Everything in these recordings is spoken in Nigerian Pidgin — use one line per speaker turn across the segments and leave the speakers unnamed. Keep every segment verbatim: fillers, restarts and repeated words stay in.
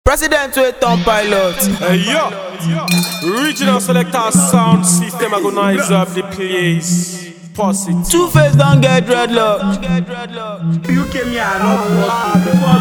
President wait on pilot.
Hey yo, regional selector sound system agonize up the place. Positive.
Two face don't get dreadlock.
You came here and not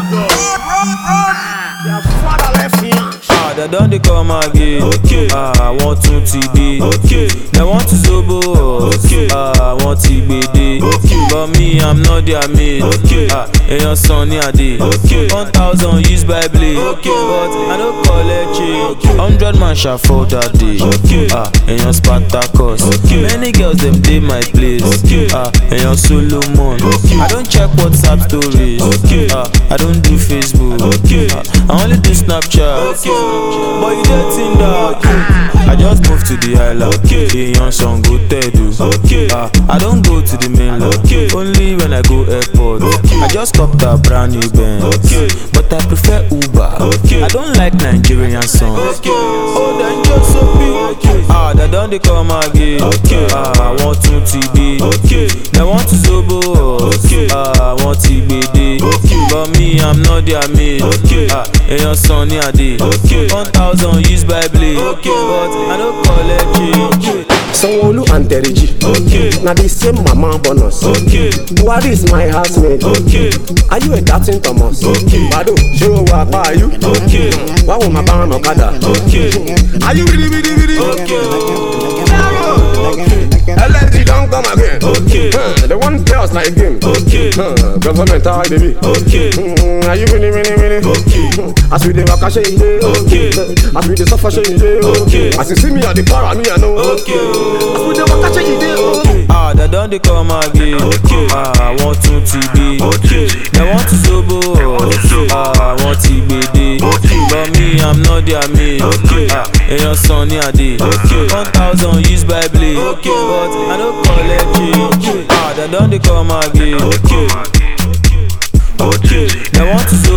your father left me.
Ah, they don't they come again.
Okay.
Ah, I want to T D.
Okay.
They want to Zobo.
Okay.
Ah, I want T B D.
Okay.
But me, I'm not their mate.
Okay.
Ah, and your son near day.
Okay.
One thousand used by blade.
Okay.
But I don't collect change.
Okay.
Hundred man shall fall that day.
Okay.
Ah, and your Spartacus.
Okay.
Many girls them day my place.
Okay.
Ah, and your Solomon.
Okay.
I don't check WhatsApp stories.
Okay.
Ah, I don't do Facebook.
Okay.
Ah, I only do Snapchat.
Okay.
But you don't think that I just moved to the island.
Okay.
The young son go Tedu.
Okay.
Ah, I don't go to the mainland.
Okay.
Only when I go airport.
Okay.
I just stopped a brand new Benz.
Okay.
But I prefer Uber.
Okay.
I don't like Nigerian songs.
Okay.
Oh, then just so big.
Okay.
Ah, they don't they come again.
Okay.
Ah, I want to T D.
Okay.
They want to Zobo.
Okay.
Ah, I want T B D.
Okay.
But me, I'm not their mate.
Okay.
Ah, and your son near day.
Okay.
One thousand used by blade.
Okay.
But I don't collect change.
Sanwo-Olu and Teriji.
Okay.
Now the same mama bonus.
Okay.
Buhari is my housemate.
Okay.
Are you a Datin Thomas?
Okay.
Bado, show up, are you?
Okay.
Why will my ban Okada?
Okay.
Are you really, really, really?
Okay.
L N G don't come again.
Okay.
Huh, they want chaos like game.
Okay.
Huh, government, how baby?
Okay.
Hmm, are you really, really, really?
Okay.
Hmm, as we dey waka, shey you dey.
Okay.
Huh, as we dey suffer, shey you dey.
Okay.
As you see me at the bar, me I know.
Okay.
As we dey waka, shey you dey.
Okay.
Ah, they don't they come again.
Okay.
Ah, I want to T D.
Okay.
They want to Zobo.
Okay.
Ah, I want T B D.
Okay.
But me, I'm not their mate.
Okay.
Ah, and your son near day.
Okay.
One thousand used by blade.
Okay.
But I don't collect change. Ah, they don't they come again.
Okay. Okay.
They want to Zobo.